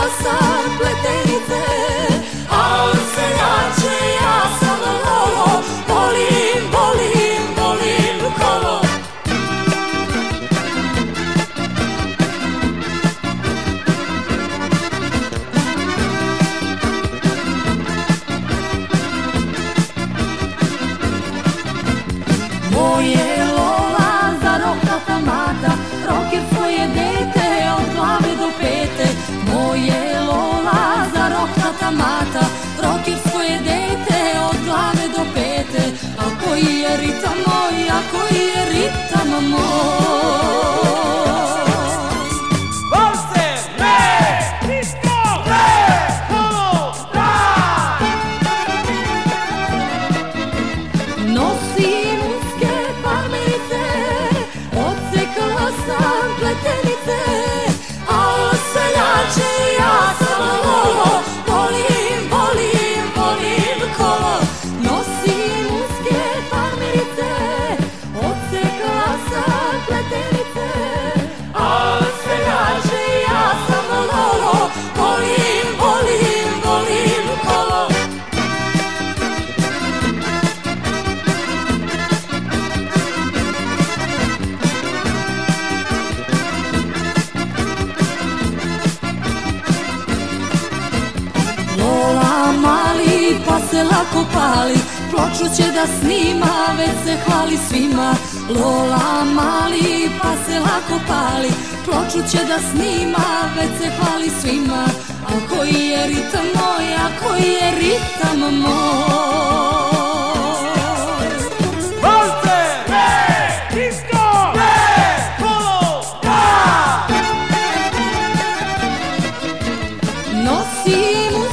sam pletenice, al seljače ja sam lolo, volim, volim, volim kolo. Moje lola za rohnata mata, roker svoje dete od glave do pete. Moje lola za rohnata mata, roker svoje dete od glave do pete. A koji je ritam moj, a koji je ritam moj. Nosim uske farmerice, odsekala sam pletenice, al seljače ja sam lolo, volim, volim, volim kolo. Nosim uske farmerice, odsekala sam pletenice, al seljače ja sam lolo, volim, volim, volim kolo. Lola mali pa se lako pali, ploču će da snima, već se hvali svima. Lola mali pa se lako pali, ploču će da snima, već se hvali svima. A koji je ritam moj, a koji je ritam moj. Nosim